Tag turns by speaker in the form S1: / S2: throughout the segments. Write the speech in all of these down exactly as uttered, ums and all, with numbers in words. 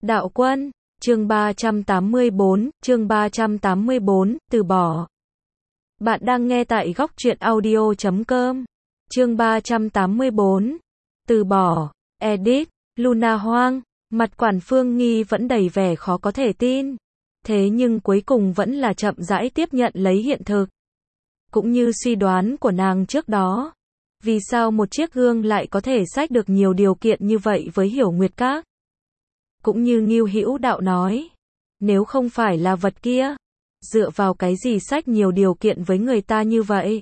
S1: Đạo Quân, chương ba trăm tám mươi bốn, chương ba trăm tám mươi bốn, từ bỏ. Bạn đang nghe tại góc truyện audio chấm com. Chương ba trăm tám mươi bốn, từ bỏ. Edit, Luna Hoang, mặt Quản Phương Nghi vẫn đầy vẻ khó có thể tin. Thế nhưng cuối cùng vẫn là chậm rãi tiếp nhận lấy hiện thực. Cũng như suy đoán của nàng trước đó. Vì sao một chiếc gương lại có thể xách được nhiều điều kiện như vậy với Hiểu Nguyệt Các? Cũng như Ngưu Hữu Đạo nói, nếu không phải là vật kia, dựa vào cái gì xách nhiều điều kiện với người ta như vậy?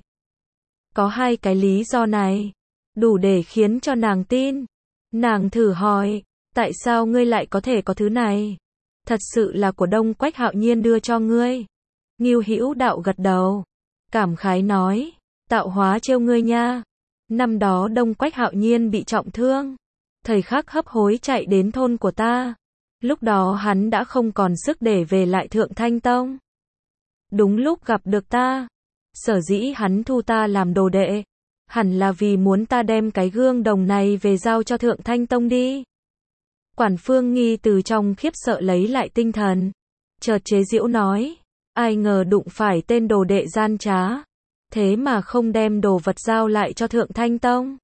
S1: Có hai cái lý do này, đủ để khiến cho nàng tin. Nàng thử hỏi, tại sao ngươi lại có thể có thứ này? Thật sự là của Đông Quách Hạo Nhiên đưa cho ngươi. Ngưu Hữu Đạo gật đầu, cảm khái nói, tạo hóa trêu ngươi nha. Năm đó Đông Quách Hạo Nhiên bị trọng thương, thời khắc hấp hối chạy đến thôn của ta. Lúc đó hắn đã không còn sức để về lại Thượng Thanh Tông. Đúng lúc gặp được ta, sở dĩ hắn thu ta làm đồ đệ, hẳn là vì muốn ta đem cái gương đồng này về giao cho Thượng Thanh Tông đi. Quản Phương Nghi từ trong khiếp sợ lấy lại tinh thần, chợt chế giễu nói, ai ngờ đụng phải tên đồ đệ gian trá, thế mà không đem đồ vật giao lại cho Thượng Thanh Tông.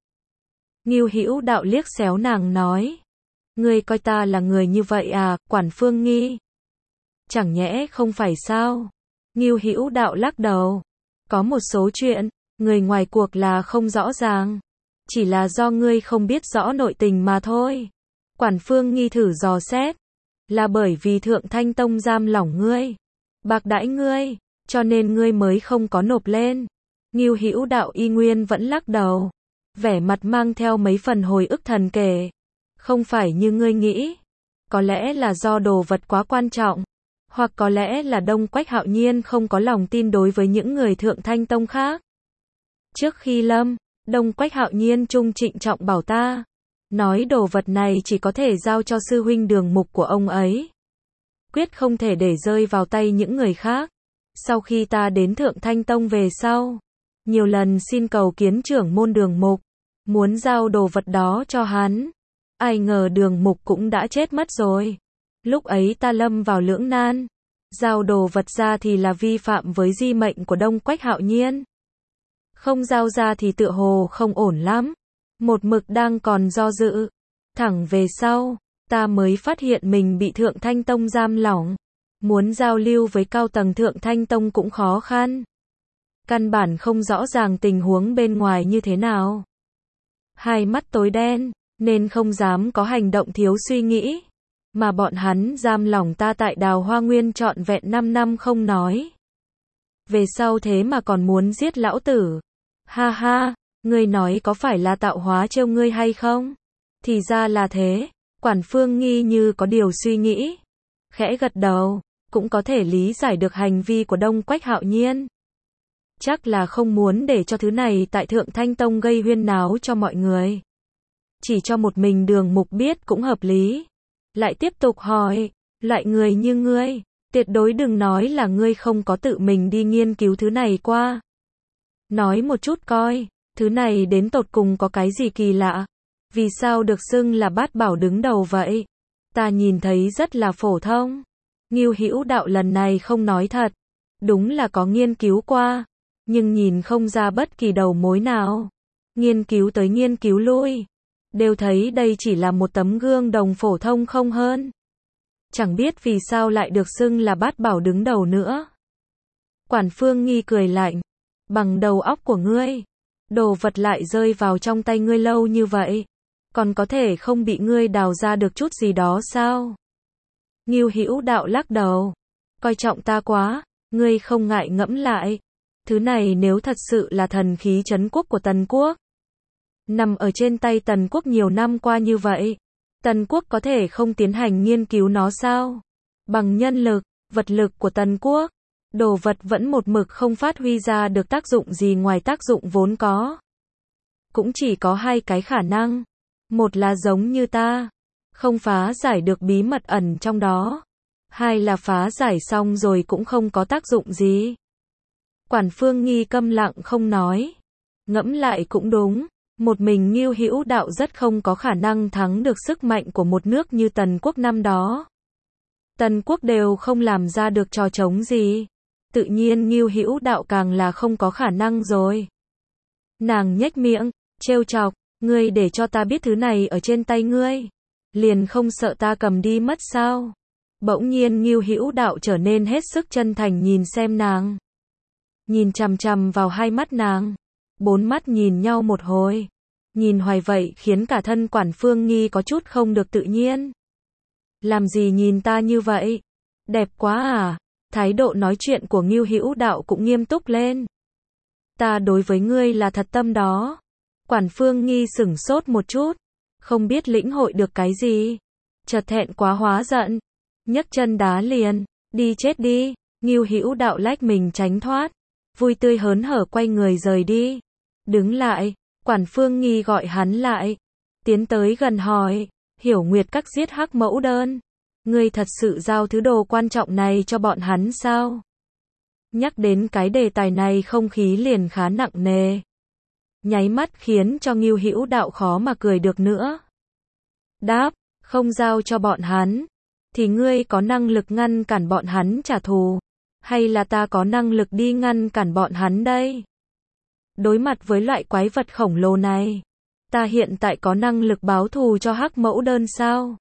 S1: Ngưu Hữu Đạo liếc xéo nàng nói, ngươi coi ta là người như vậy à, Quản Phương Nghi? Chẳng nhẽ không phải sao? Ngưu Hữu Đạo lắc đầu, có một số chuyện, người ngoài cuộc là không rõ ràng, chỉ là do ngươi không biết rõ nội tình mà thôi. Quản Phương Nghi thử dò xét, là bởi vì Thượng Thanh Tông giam lỏng ngươi, bạc đãi ngươi, cho nên ngươi mới không có nộp lên. Ngưu Hữu Đạo y nguyên vẫn lắc đầu, vẻ mặt mang theo mấy phần hồi ức thần kể. Không phải như ngươi nghĩ, có lẽ là do đồ vật quá quan trọng, hoặc có lẽ là Đông Quách Hạo Nhiên không có lòng tin đối với những người Thượng Thanh Tông khác. Trước khi lâm, Đông Quách Hạo Nhiên trung trịnh trọng bảo ta, nói đồ vật này chỉ có thể giao cho sư huynh Đường Mục của ông ấy, quyết không thể để rơi vào tay những người khác. Sau khi ta đến Thượng Thanh Tông về sau, nhiều lần xin cầu kiến trưởng môn Đường Mục, muốn giao đồ vật đó cho hắn. Ai ngờ Đường Mục cũng đã chết mất rồi. Lúc ấy ta lâm vào lưỡng nan, giao đồ vật ra thì là vi phạm với di mệnh của Đông Quách Hạo Nhiên, không giao ra thì tựa hồ không ổn lắm. Một mực đang còn do dự, thẳng về sau, ta mới phát hiện mình bị Thượng Thanh Tông giam lỏng, muốn giao lưu với cao tầng Thượng Thanh Tông cũng khó khăn. Căn bản không rõ ràng tình huống bên ngoài như thế nào. Hai mắt tối đen, nên không dám có hành động thiếu suy nghĩ. Mà bọn hắn giam lỏng ta tại Đào Hoa Nguyên trọn vẹn năm năm không nói. Về sau thế mà còn muốn giết lão tử. Ha ha, ngươi nói có phải là tạo hóa trêu ngươi hay không? Thì ra là thế. Quản Phương Nghi như có điều suy nghĩ, khẽ gật đầu, cũng có thể lý giải được hành vi của Đông Quách Hạo Nhiên. Chắc là không muốn để cho thứ này tại Thượng Thanh Tông gây huyên náo cho mọi người. Chỉ cho một mình Đường Mục biết cũng hợp lý. Lại tiếp tục hỏi, loại người như ngươi, tuyệt đối đừng nói là ngươi không có tự mình đi nghiên cứu thứ này qua. Nói một chút coi, thứ này đến tột cùng có cái gì kỳ lạ? Vì sao được xưng là bát bảo đứng đầu vậy? Ta nhìn thấy rất là phổ thông. Ngưu Hữu Đạo lần này không nói thật. Đúng là có nghiên cứu qua, nhưng nhìn không ra bất kỳ đầu mối nào. Nghiên cứu tới nghiên cứu lui, đều thấy đây chỉ là một tấm gương đồng phổ thông không hơn. Chẳng biết vì sao lại được xưng là bát bảo đứng đầu nữa. Quản Phương Nghi cười lạnh, bằng đầu óc của ngươi, đồ vật lại rơi vào trong tay ngươi lâu như vậy, còn có thể không bị ngươi đào ra được chút gì đó sao? Ngưu Hữu Đạo lắc đầu, coi trọng ta quá, ngươi không ngại ngẫm lại, thứ này nếu thật sự là thần khí trấn quốc của Tần Quốc, nằm ở trên tay Tần Quốc nhiều năm qua như vậy, Tần Quốc có thể không tiến hành nghiên cứu nó sao? Bằng nhân lực, vật lực của Tần Quốc, đồ vật vẫn một mực không phát huy ra được tác dụng gì ngoài tác dụng vốn có. Cũng chỉ có hai cái khả năng. Một là giống như ta, không phá giải được bí mật ẩn trong đó. Hai là phá giải xong rồi cũng không có tác dụng gì. Quản Phương Nghi câm lặng không nói. Ngẫm lại cũng đúng. Một mình Ngưu Hữu Đạo rất không có khả năng thắng được sức mạnh của một nước như Tần Quốc năm đó. Tần Quốc đều không làm ra được trò trống gì. Tự nhiên Ngưu Hữu Đạo càng là không có khả năng rồi. Nàng nhếch miệng, trêu chọc, ngươi để cho ta biết thứ này ở trên tay ngươi. Liền không sợ ta cầm đi mất sao? Bỗng nhiên Ngưu Hữu Đạo trở nên hết sức chân thành nhìn xem nàng. Nhìn chằm chằm vào hai mắt nàng. Bốn mắt nhìn nhau một hồi. Nhìn hoài vậy khiến cả thân Quản Phương Nghi có chút không được tự nhiên. Làm gì nhìn ta như vậy? Đẹp quá à? Thái độ nói chuyện của Ngưu Hữu Đạo cũng nghiêm túc lên. Ta đối với ngươi là thật tâm đó. Quản Phương Nghi sửng sốt một chút. Không biết lĩnh hội được cái gì. Chợt thẹn quá hóa giận. Nhấc chân đá liền. Đi chết đi. Ngưu Hữu Đạo lách mình tránh thoát. Vui tươi hớn hở quay người rời đi. Đứng lại. Quản Phương Nghi gọi hắn lại. Tiến tới gần hỏi. Hiểu Nguyệt Các giết Hắc Mẫu Đơn. Ngươi thật sự giao thứ đồ quan trọng này cho bọn hắn sao? Nhắc đến cái đề tài này không khí liền khá nặng nề. Nháy mắt khiến cho Ngưu Hữu Đạo khó mà cười được nữa. Đáp, không giao cho bọn hắn. Thì ngươi có năng lực ngăn cản bọn hắn trả thù? Hay là ta có năng lực đi ngăn cản bọn hắn đây? Đối mặt với loại quái vật khổng lồ này, ta hiện tại có năng lực báo thù cho Hắc Mẫu Đơn sao?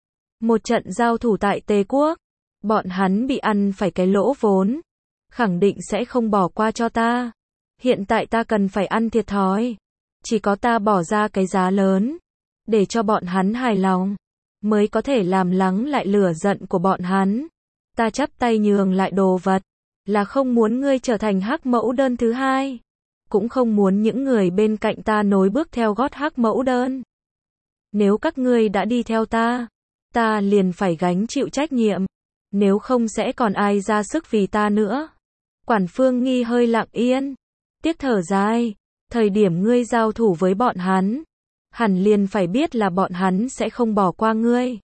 S1: Một trận giao thủ tại Tề Quốc, bọn hắn bị ăn phải cái lỗ vốn, khẳng định sẽ không bỏ qua cho ta. Hiện tại ta cần phải ăn thiệt thòi, chỉ có ta bỏ ra cái giá lớn, để cho bọn hắn hài lòng, mới có thể làm lắng lại lửa giận của bọn hắn. Ta chắp tay nhường lại đồ vật, là không muốn ngươi trở thành Hắc Mẫu Đơn thứ hai, cũng không muốn những người bên cạnh ta nối bước theo gót Hắc Mẫu Đơn. Nếu các ngươi đã đi theo ta, ta liền phải gánh chịu trách nhiệm, nếu không sẽ còn ai ra sức vì ta nữa. Quản Phương Nghi hơi lặng yên, tiếc thở dài, thời điểm ngươi giao thủ với bọn hắn, hẳn liền phải biết là bọn hắn sẽ không bỏ qua ngươi.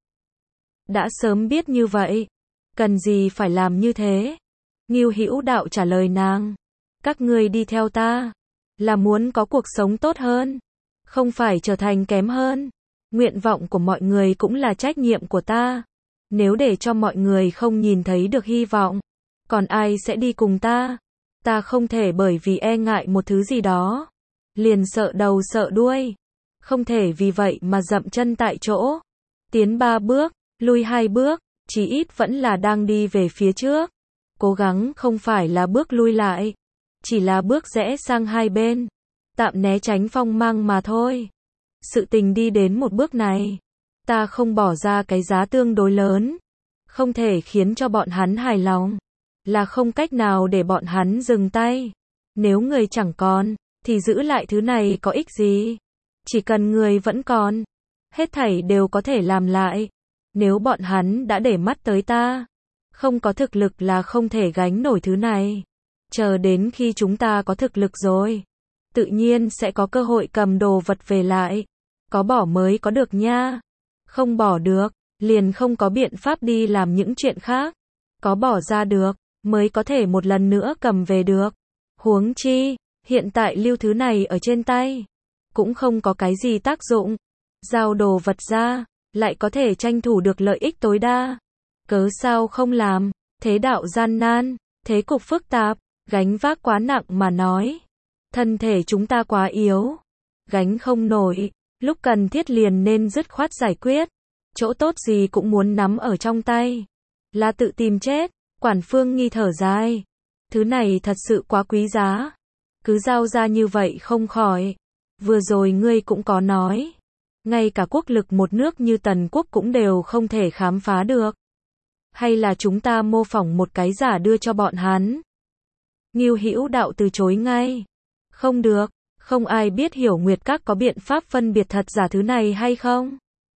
S1: Đã sớm biết như vậy, cần gì phải làm như thế? Ngưu Hữu Đạo trả lời nàng, các ngươi đi theo ta, là muốn có cuộc sống tốt hơn, không phải trở thành kém hơn. Nguyện vọng của mọi người cũng là trách nhiệm của ta. Nếu để cho mọi người không nhìn thấy được hy vọng, còn ai sẽ đi cùng ta? Ta không thể bởi vì e ngại một thứ gì đó, liền sợ đầu sợ đuôi. Không thể vì vậy mà dậm chân tại chỗ. Tiến ba bước, lui hai bước, chí ít vẫn là đang đi về phía trước. Cố gắng không phải là bước lui lại, chỉ là bước rẽ sang hai bên, tạm né tránh phong mang mà thôi. Sự tình đi đến một bước này, ta không bỏ ra cái giá tương đối lớn, không thể khiến cho bọn hắn hài lòng, là không cách nào để bọn hắn dừng tay. Nếu người chẳng còn, thì giữ lại thứ này có ích gì? Chỉ cần người vẫn còn, hết thảy đều có thể làm lại. Nếu bọn hắn đã để mắt tới ta, không có thực lực là không thể gánh nổi thứ này. Chờ đến khi chúng ta có thực lực rồi, tự nhiên sẽ có cơ hội cầm đồ vật về lại. Có bỏ mới có được nha. Không bỏ được, liền không có biện pháp đi làm những chuyện khác. Có bỏ ra được, mới có thể một lần nữa cầm về được. Huống chi, hiện tại lưu thứ này ở trên tay, cũng không có cái gì tác dụng. Giao đồ vật ra, lại có thể tranh thủ được lợi ích tối đa. Cớ sao không làm? Thế đạo gian nan, thế cục phức tạp, gánh vác quá nặng mà nói. Thân thể chúng ta quá yếu, gánh không nổi, lúc cần thiết liền nên dứt khoát giải quyết. Chỗ tốt gì cũng muốn nắm ở trong tay, là tự tìm chết. Quản Phương Nghi thở dài, thứ này thật sự quá quý giá, cứ giao ra như vậy không khỏi. Vừa rồi ngươi cũng có nói, ngay cả quốc lực một nước như Tần Quốc cũng đều không thể khám phá được. Hay là chúng ta mô phỏng một cái giả đưa cho bọn hắn? Ngưu Hữu Đạo từ chối ngay. Không được, không ai biết Hiểu Nguyệt Các có biện pháp phân biệt thật giả thứ này hay không?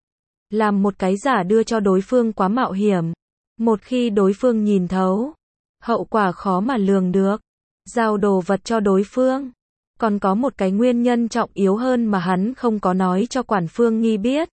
S1: Làm một cái giả đưa cho đối phương quá mạo hiểm. Một khi đối phương nhìn thấu, hậu quả khó mà lường được. Giao đồ vật cho đối phương, còn có một cái nguyên nhân trọng yếu hơn mà hắn không có nói cho Quản Phương Nghi biết.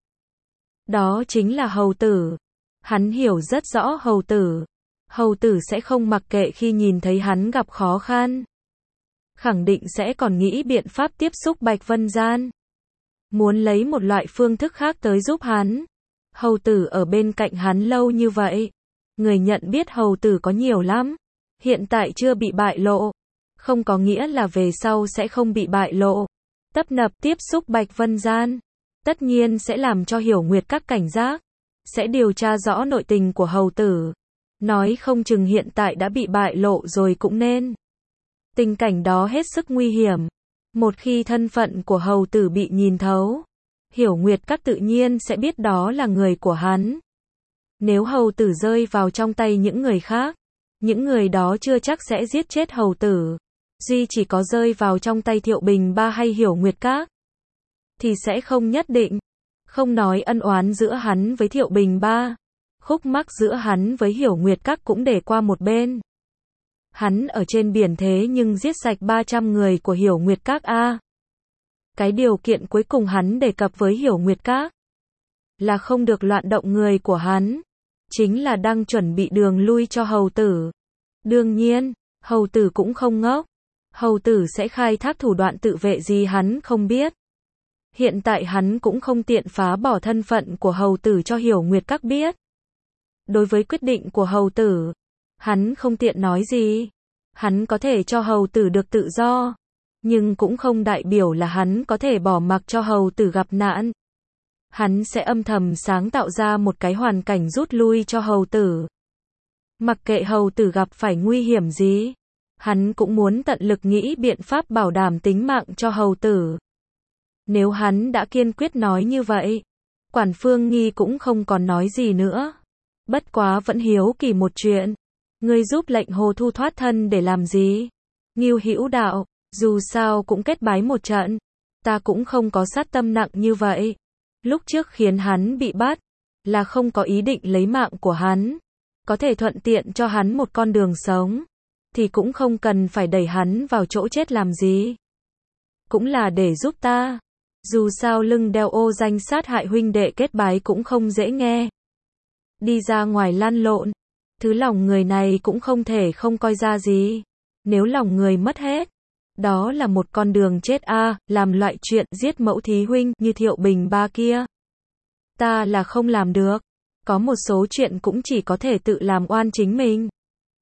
S1: Đó chính là hầu tử. Hắn hiểu rất rõ hầu tử. Hầu tử sẽ không mặc kệ khi nhìn thấy hắn gặp khó khăn. Khẳng định sẽ còn nghĩ biện pháp tiếp xúc Bạch Vân Gian. muốn lấy một loại phương thức khác tới giúp hắn. Hầu tử ở bên cạnh hắn lâu như vậy, người nhận biết hầu tử có nhiều lắm, hiện tại chưa bị bại lộ, không có nghĩa là về sau sẽ không bị bại lộ. Tấp nập tiếp xúc Bạch Vân Gian, tất nhiên sẽ làm cho Hiểu Nguyệt các cảnh giác, sẽ điều tra rõ nội tình của hầu tử. Nói không chừng hiện tại đã bị bại lộ rồi cũng nên. Tình cảnh đó hết sức nguy hiểm. Một khi thân phận của hầu tử bị nhìn thấu, Hiểu Nguyệt các tự nhiên sẽ biết đó là người của hắn. Nếu hầu tử rơi vào trong tay những người khác, những người đó chưa chắc sẽ giết chết hầu tử. Duy chỉ có rơi vào trong tay Thiệu Bình Ba hay Hiểu Nguyệt các, thì sẽ không nhất định. Không nói ân oán giữa hắn với Thiệu Bình Ba, khúc mắc giữa hắn với Hiểu Nguyệt các cũng để qua một bên. Hắn ở trên biển thế nhưng giết sạch ba trăm người của Hiểu Nguyệt các a. Cái điều kiện cuối cùng hắn đề cập với Hiểu Nguyệt các là không được loạn động người của hắn, chính là đang chuẩn bị đường lui cho hầu tử. Đương nhiên, hầu tử cũng không ngốc. Hầu tử sẽ khai thác thủ đoạn tự vệ gì hắn không biết. Hiện tại hắn cũng không tiện phá bỏ thân phận của hầu tử cho Hiểu Nguyệt các biết. Đối với quyết định của hầu tử, hắn không tiện nói gì. Hắn có thể cho hầu tử được tự do, nhưng cũng không đại biểu là hắn có thể bỏ mặc cho hầu tử gặp nạn. Hắn sẽ âm thầm sáng tạo ra một cái hoàn cảnh rút lui cho hầu tử. Mặc kệ hầu tử gặp phải nguy hiểm gì, hắn cũng muốn tận lực nghĩ biện pháp bảo đảm tính mạng cho hầu tử. Nếu hắn đã kiên quyết nói như vậy, Quản Phương Nghi cũng không còn nói gì nữa. Bất quá vẫn hiếu kỳ một chuyện. Ngươi giúp lệnh Hồ Thu thoát thân để làm gì? Ngưu Hữu đạo, dù sao cũng kết bái một trận. Ta cũng không có sát tâm nặng như vậy. Lúc trước khiến hắn bị bắt, là không có ý định lấy mạng của hắn. Có thể thuận tiện cho hắn một con đường sống, thì cũng không cần phải đẩy hắn vào chỗ chết làm gì. Cũng là để giúp ta. Dù sao lưng đeo ô danh sát hại huynh đệ kết bái cũng không dễ nghe. Đi ra ngoài lăn lộn, thứ lòng người này cũng không thể không coi ra gì. Nếu lòng người mất hết, đó là một con đường chết a. À, làm loại chuyện giết mẫu thí huynh như Thiệu Bình Ba kia, ta là không làm được. Có một số chuyện cũng chỉ có thể tự làm oan chính mình.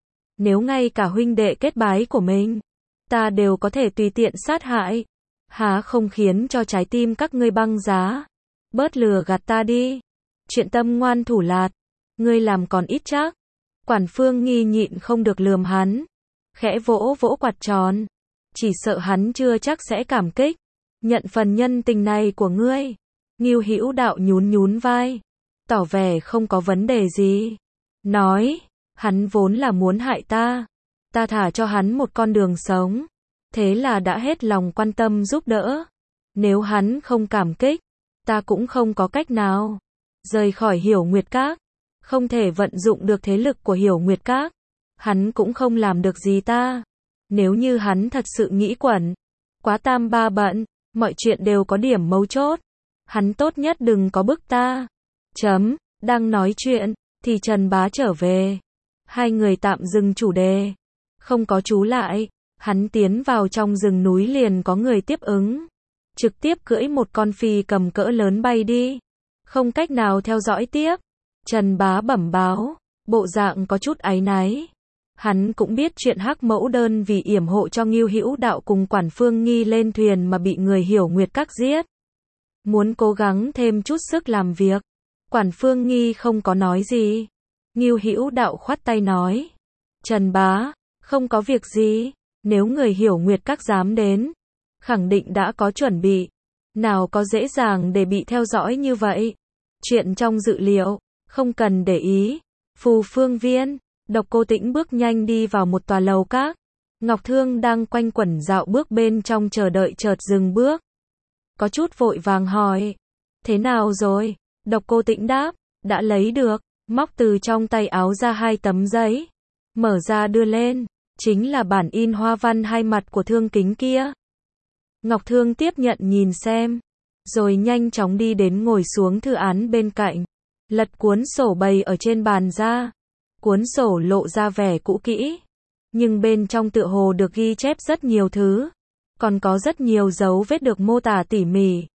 S1: Nếu ngay cả huynh đệ kết bái của mình, ta đều có thể tùy tiện sát hại, há không khiến cho trái tim các ngươi băng giá. Bớt lừa gạt ta đi. Chuyện tâm ngoan thủ lạt, ngươi làm còn ít chắc. Quản Phương Nghi nhịn không được lườm hắn, khẽ vỗ vỗ quạt tròn. Chỉ sợ hắn chưa chắc sẽ cảm kích, nhận phần nhân tình này của ngươi. Ngưu Hữu đạo nhún nhún vai, tỏ vẻ không có vấn đề gì. Nói, hắn vốn là muốn hại ta. Ta thả cho hắn một con đường sống. Thế là đã hết lòng quan tâm giúp đỡ. Nếu hắn không cảm kích, ta cũng không có cách nào. Rời khỏi Hiểu Nguyệt các, không thể vận dụng được thế lực của Hiểu Nguyệt các, hắn cũng không làm được gì ta. Nếu như hắn thật sự nghĩ quẩn, quá tam ba bận, mọi chuyện đều có điểm mấu chốt, hắn tốt nhất đừng có bức ta. Chấm, đang nói chuyện, thì Trần Bá trở về. Hai người tạm dừng chủ đề. Không có chú lại, hắn tiến vào trong rừng núi liền có người tiếp ứng. Trực tiếp cưỡi một con phi cầm cỡ lớn bay đi. Không cách nào theo dõi tiếp. Trần Bá bẩm báo, bộ dạng có chút áy náy. Hắn cũng biết chuyện Hắc Mẫu Đơn vì yểm hộ cho Ngưu Hữu đạo cùng Quản Phương Nghi lên thuyền mà bị người Hiểu Nguyệt các giết. Muốn cố gắng thêm chút sức làm việc. Quản Phương Nghi không có nói gì. Ngưu Hữu đạo khoát tay nói, Trần Bá, không có việc gì. Nếu người Hiểu Nguyệt các dám đến, khẳng định đã có chuẩn bị. Nào có dễ dàng để bị theo dõi như vậy. Chuyện trong dự liệu, không cần để ý. Phù Phương Viên, Độc Cô Tĩnh bước nhanh đi vào một tòa lầu các. Ngọc Thương đang quanh quẩn dạo bước bên trong chờ đợi chợt dừng bước. Có chút vội vàng hỏi, thế nào rồi? Độc Cô Tĩnh đáp, đã lấy được. Móc từ trong tay áo ra hai tấm giấy, mở ra đưa lên, chính là bản in hoa văn hai mặt của Thương Kính kia. Ngọc Thương tiếp nhận nhìn xem, rồi nhanh chóng đi đến ngồi xuống thư án bên cạnh, lật cuốn sổ bày ở trên bàn ra. Cuốn sổ lộ ra vẻ cũ kỹ, nhưng bên trong tựa hồ được ghi chép rất nhiều thứ, còn có rất nhiều dấu vết được mô tả tỉ mỉ.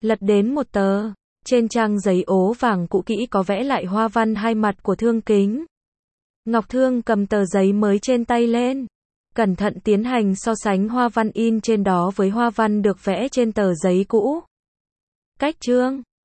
S1: Lật đến một tờ. Trên trang giấy ố vàng cũ kỹ có vẽ lại hoa văn hai mặt của thương kính. Ngọc Thương cầm tờ giấy mới trên tay lên. Cẩn thận tiến hành so sánh hoa văn in trên đó với hoa văn được vẽ trên tờ giấy cũ. Cách chương